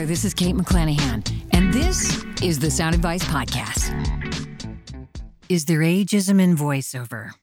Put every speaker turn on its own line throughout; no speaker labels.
there, this is Kate McClanahan, and this is the Sound Advice Podcast. Is there ageism in voiceover?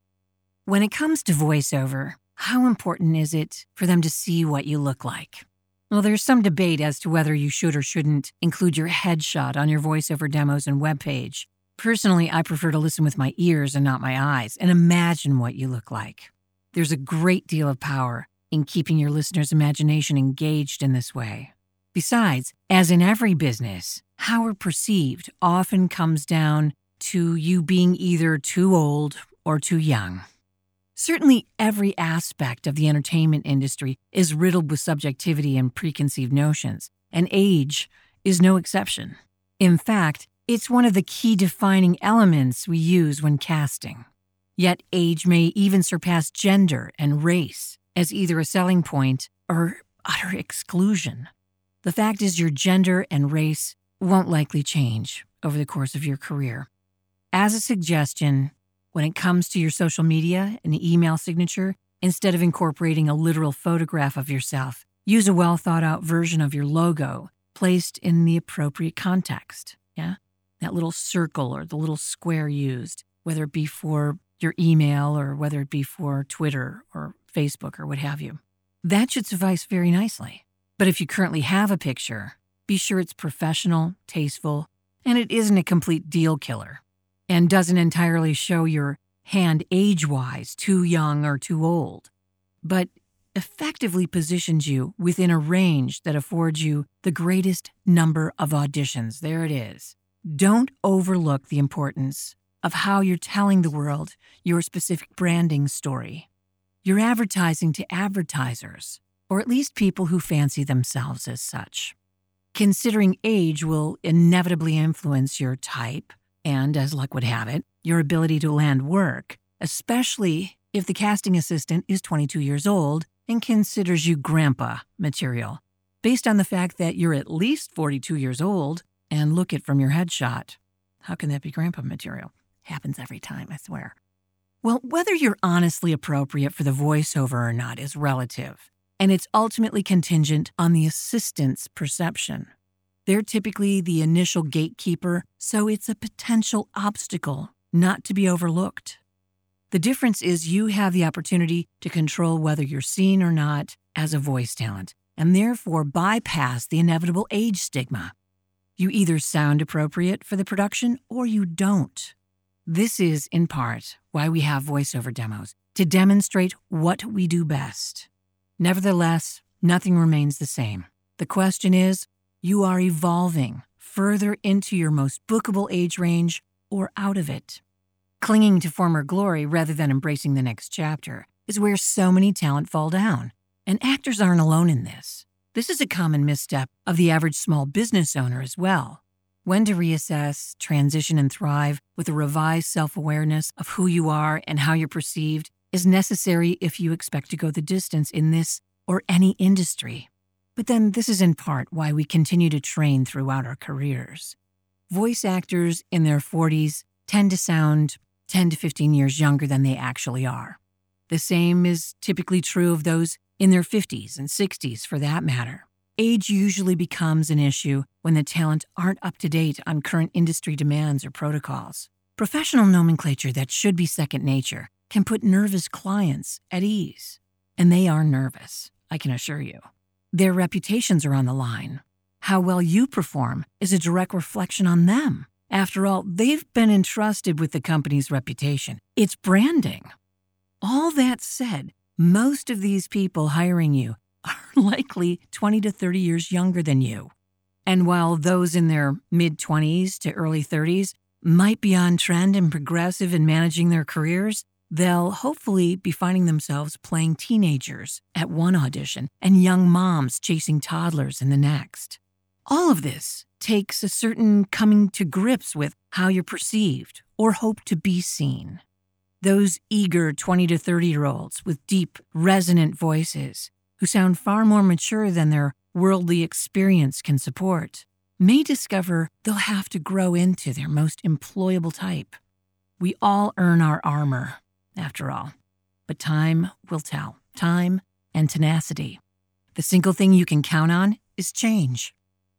When it comes to voiceover, how important is it for them to see what you look like? Well, there's some debate as to whether you should or shouldn't include your headshot on your voiceover demos and webpage. Personally, I prefer to listen with my ears and not my eyes and imagine what you look like. There's a great deal of power in keeping your listener's imagination engaged in this way. Besides, as in every business, how we're perceived often comes down to you being either too old or too young. Certainly, every aspect of the entertainment industry is riddled with subjectivity and preconceived notions, and age is no exception. In fact, it's one of the key defining elements we use when casting. Yet age may even surpass gender and race as either a selling point or utter exclusion. The fact is your gender and race won't likely change over the course of your career. As a suggestion, when it comes to your social media and email signature, instead of incorporating a literal photograph of yourself, use a well-thought-out version of your logo placed in the appropriate context. Yeah? That little circle or the little square used, whether it be for your email or whether it be for Twitter or Facebook or what have you. That should suffice very nicely. But if you currently have a picture, be sure it's professional, tasteful, and it isn't a complete deal killer and doesn't entirely show your hand age-wise too young or too old, but effectively positions you within a range that affords you the greatest number of auditions. There it is. Don't overlook the importance of how you're telling the world your specific branding story. You're advertising to advertisers, or at least people who fancy themselves as such. Considering age will inevitably influence your type and, as luck would have it, your ability to land work, especially if the casting assistant is 22 years old and considers you grandpa material, based on the fact that you're at least 42 years old and look it from your headshot. How can that be grandpa material? Happens every time, I swear. Well, whether you're honestly appropriate for the voiceover or not is relative, and it's ultimately contingent on the assistant's perception. They're typically the initial gatekeeper, so it's a potential obstacle not to be overlooked. The difference is you have the opportunity to control whether you're seen or not as a voice talent, and therefore bypass the inevitable age stigma. You either sound appropriate for the production or you don't. This is, in part, why we have voiceover demos, to demonstrate what we do best. Nevertheless, nothing remains the same. The question is, you are evolving further into your most bookable age range or out of it. Clinging to former glory rather than embracing the next chapter is where so many talent fall down, and actors aren't alone in this. This is a common misstep of the average small business owner as well. When to reassess, transition, and thrive with a revised self-awareness of who you are and how you're perceived is necessary if you expect to go the distance in this or any industry. But then this is in part why we continue to train throughout our careers. Voice actors in their 40s tend to sound 10 to 15 years younger than they actually are. The same is typically true of those in their 50s and 60s for that matter. Age usually becomes an issue when the talent aren't up to date on current industry demands or protocols. Professional nomenclature that should be second nature can put nervous clients at ease. And they are nervous, I can assure you. Their reputations are on the line. How well you perform is a direct reflection on them. After all, they've been entrusted with the company's reputation. It's branding. All that said, most of these people hiring you are likely 20 to 30 years younger than you. And while those in their mid-20s to early 30s might be on trend and progressive in managing their careers, they'll hopefully be finding themselves playing teenagers at one audition and young moms chasing toddlers in the next. All of this takes a certain coming to grips with how you're perceived or hope to be seen. Those eager 20 to 30-year-olds with deep, resonant voices who sound far more mature than their worldly experience can support may discover they'll have to grow into their most employable type. We all earn our armor, after all, but time will tell. Time and tenacity. The single thing you can count on is change.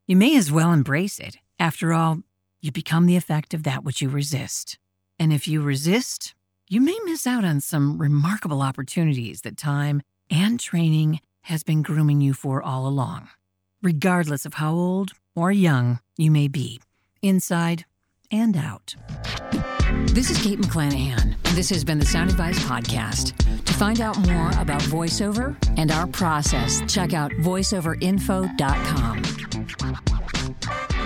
You may as well embrace it. After all, you become the effect of that which you resist. And if you resist, you may miss out on some remarkable opportunities that time and training has been grooming you for all along, regardless of how old or young you may be, inside and out. This is Kate McClanahan, and this has been the Sound Advice Podcast. To find out more about voiceover and our process, check out voiceoverinfo.com.